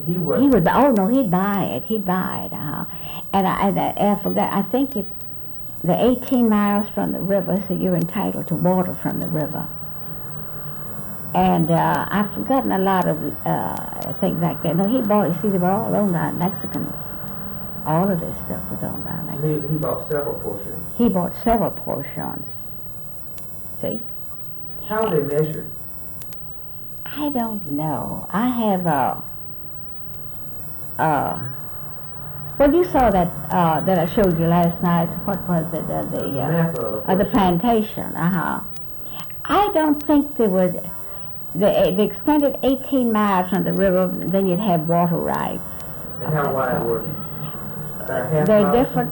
He would. He would. Oh no, he'd buy it. He'd buy it. And I forgot. I think the 18 miles from the river, so you're entitled to water from the river. And I've forgotten a lot of things like that. No, he bought it. See, they were all owned by Mexicans. All of this stuff was owned by Mexicans. He bought several portions. He bought several portions. See? How are they measured? I don't know. I have well, you saw that that I showed you last night. What was it? The plantation. I don't think there was the extended 18 miles from the river. Then you'd have water rights. And how wide were they're different.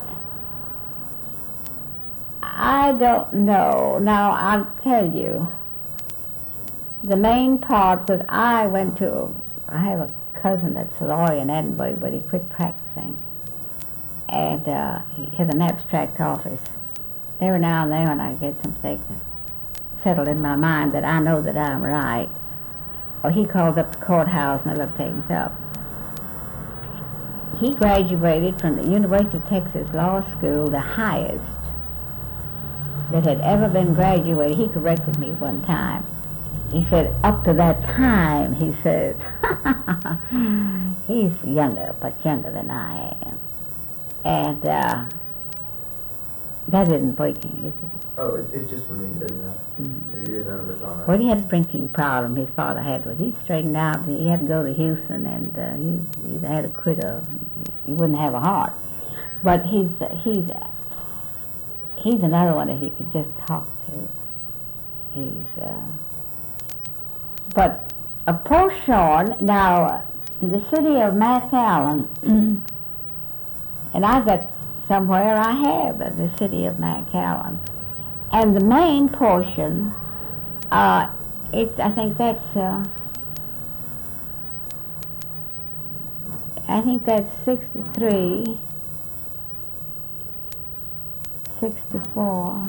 I don't know. Now I'll tell you. The main part was I have a cousin that's a lawyer in Edinburgh, but he quit practicing. And he has an abstract office. Every now and then when I get some things settled in my mind that I know that I'm right, or he calls up the courthouse and I look things up. He graduated from the University of Texas Law School, the highest that had ever been graduated. He corrected me one time. He said, up to that time, he said, he's much younger than I am. And that isn't breaking, is it? Oh, it's just for me, isn't it? It is under the honor. Well, he had a drinking problem his father had. When he straightened out, he had to go to Houston, and he either had a quit or he wouldn't have a heart. But he's another one that he could just talk to. But a portion, now, in the city of McAllen, and I got somewhere I have the city of McAllen, and the main portion, I think that's 63, 64.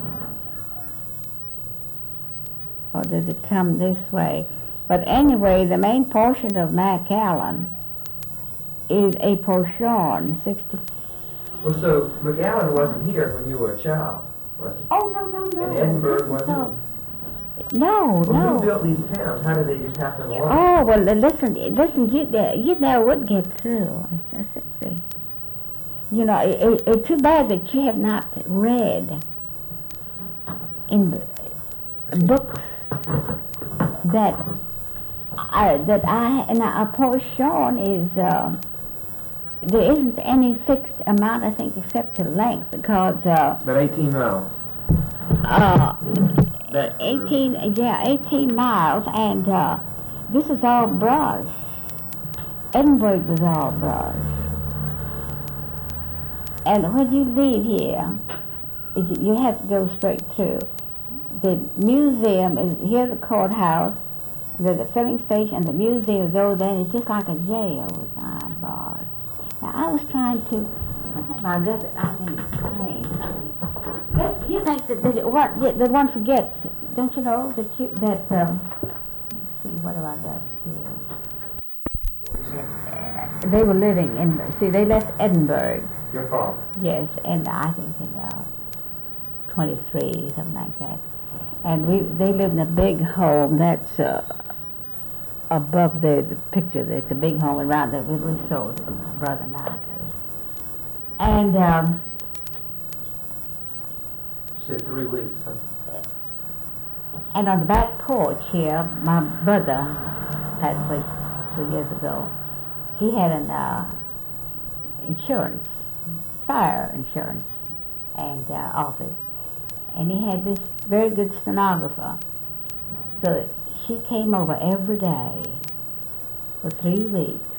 Or does it come this way? But anyway, the main portion of McAllen is a portion, 60. Well, so McAllen wasn't here when you were a child, was it? Oh, no. And Edinburgh wasn't? No. Who built these towns? How did they just happen along? Oh, well, listen, you never would get through. It's just that, you know, it's too bad that you have not read in books that a portion is, there isn't any fixed amount, I think, except to length, because... About 18 miles. 18 miles, and this is all brush. Edinburgh was all brush. And when you leave here, you have to go straight through. The museum is here, the courthouse, there's a filling station, and the museum is over there, and it's just like a jail with iron bars. Now, I was trying to, what have I got that I can explain something? You think that one forgets, don't you know, let's see, what have I got here? They were living in, they left Edinburgh. Your father? Yes, and I think in 23, something like that. And they lived in a big home that's above the picture. It's a big home around that we sold, my brother and I. And you said 3 weeks, huh? And on the back porch here, my brother passed away 2 years ago. He had an insurance, fire insurance, and office. And he had this very good stenographer. So she came over every day for 3 weeks